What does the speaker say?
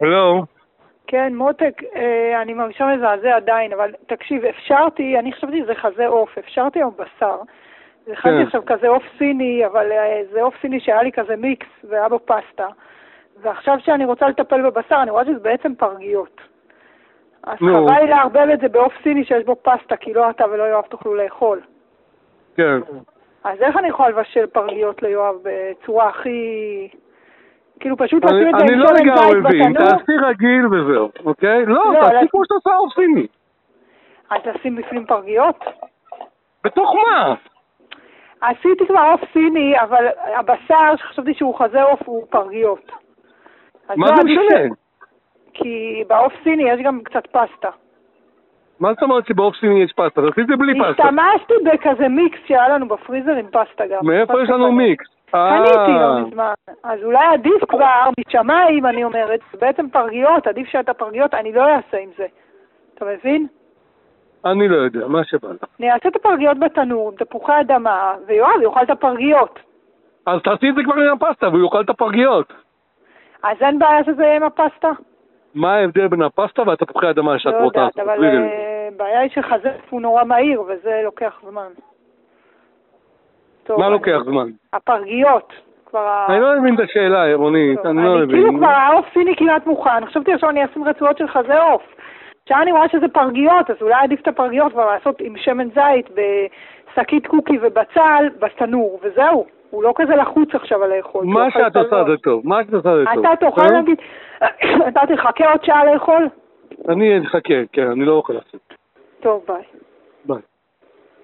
הלו? כן, מותק, אני מרגישה מזעזע עדיין, אבל תקשיב, אפשרתי, אני חשבתי שזה חזה עוף, אפשרתי היום בשר. זה חשבתי עכשיו כזה עוף סיני, אבל זה עוף סיני שהיה לי כזה מיקס, והיה בו פסטה. ועכשיו שאני רוצה לטפל בבשר, אני רואה שזה בעצם פרגיות. אז חבל לי להרבב את זה בעוף סיני שיש בו פסטה, כי לא אתה ולא יואב תוכלו לאכול. כן. אז איך אני יכולה לבשל פרגיות ליואב בצורה הכי... כאילו פשוט לשים את זה אני עם לא שמן לגמרי זית מבין, בתנור? תעשי רגיל וזהו, אוקיי? לא, תעשי כמו שאתה עושה עוף סיני. אז לשים בפנים פרגיות? בתוך מה? עשיתי כבר עוף סיני, אבל הבשר שחשבתי שהוא חזה עוף הוא פרגיות. מה זה משנה? כי בעוף סיני יש גם קצת פסטה. מה זאת אומרת שבעוף סיני יש פסטה? תעשי את זה בלי פסטה. השתמשתי בכזה מיקס שהיה לנו בפריזר עם פסטה גם. מאיפה יש לנו מיקס? קניתי לא מזמן. אז אולי עדיף כבר משמיים, אני אומרת, בעצם פרגיות, עדיף שאתה פרגיות, אני לא אעשה עם זה. אתה מבין? אני לא יודע, מה שבא לך. אני אעשה את הפרגיות בתנור, עם תפוחי אדמה, ויואב יאכל את הפרגיות. אז תעשי את זה כבר עם הפסטה, והוא יאכל את הפרגיות. אז אין בעיה שזה יהיה עם הפסטה? מה ההבדל בין הפסטה והתפוחי אדמה שאת רוצה? לא יודעת, אבל בעיה היא שחזה הוא נורא מהיר, וזה לוקח זמן. מה לוקח זמן? הפרגיות. אני לא מבין את השאלה, רונית, אני לא מבין. כאילו כבר העוף סיני כמעט מוכן, חשבתי עכשיו אני אשים רצועות של חזה עוף. כשאני רואה שזה פרגיות, אז אולי עדיף את הפרגיות כבר לעשות עם שמן זית, בשקית קוקי ובצל, בתנור, וזהו. הוא לא כזה לחוץ עכשיו על לאכול. מה שאת עושה זה טוב, מה שאת עושה זה טוב. אתה תוכל להגיד, אתה תחכה עוד שעה לאכול? אני אחכה, כן, אני לא אוכל לעשות. טוב, ביי.